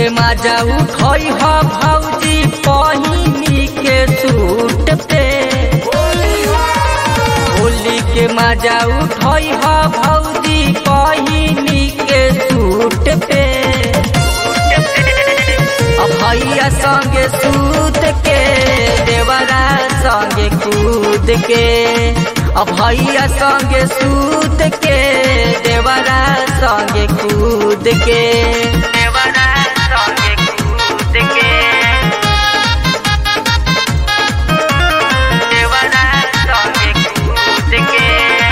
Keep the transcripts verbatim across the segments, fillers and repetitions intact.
के मजा उठई ह भौजी पहिनी के सूट पे। होली के मजा उठई ह भौजी पहिनी के सूट पे। भैया संगे सूत के देवरा संगे कूद के। भैया संगे सूत के देवरा संगे कूद के। देवरा संगे कूद के। देवरा संगे कूद के।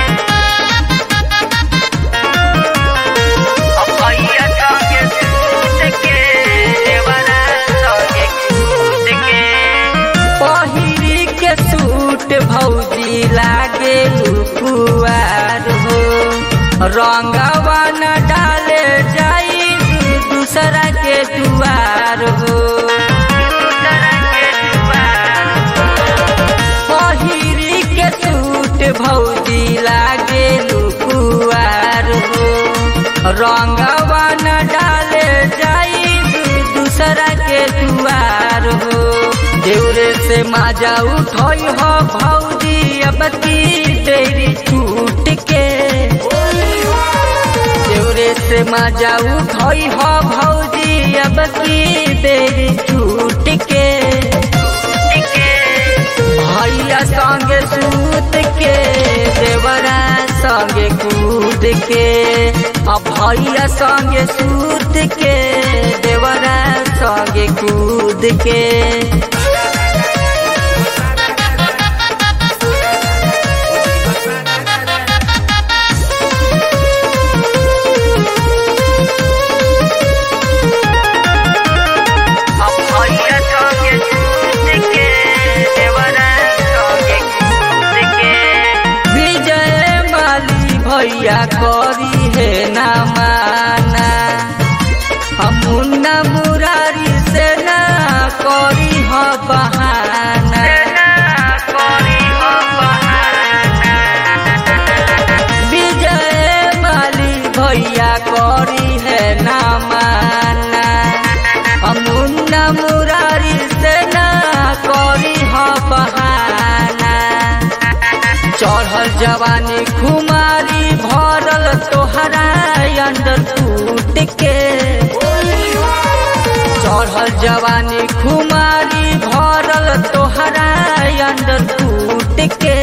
भैया संगे सूत के देवरा संगे कूद के। पहिरी के सूट भौजी लागे लुकुआर हो। रंगवा न डाले जाई दूसरा के दुआर हो। पहिरी के सूट भौजी लागे लुकुआर हो। रंगवा न डाले जाई दूसरा के दुआर हो। देवरे से मजा उठई हो भौजी अब की तेरी छूट के। देवरे से मजा उठई हो भौजी अब की तेरी छूट के। भैया संगे सूत के देवरा संगे कूद के। अब भैया संगे सूत के देवरा संगे कूद के। भैया करी है ना माना हम मुन्ना मुरारी से ना करी हो बहाना। विजय माली भैया करी है ना माना हम मुन्ना मुरारी से ना करी हो बहाना। चढ़ल जवानी खुमारी भरल तोहरा अंदर टूट के। चढ़ल जवानी खुमारी भरल तोहरा अंदर टूट के।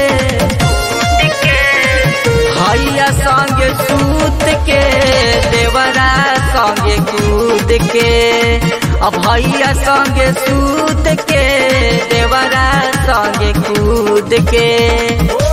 भैया संगे सूत के देवरा संगे कूद के। भैया संगे सूत के देवरा संगे कूद के।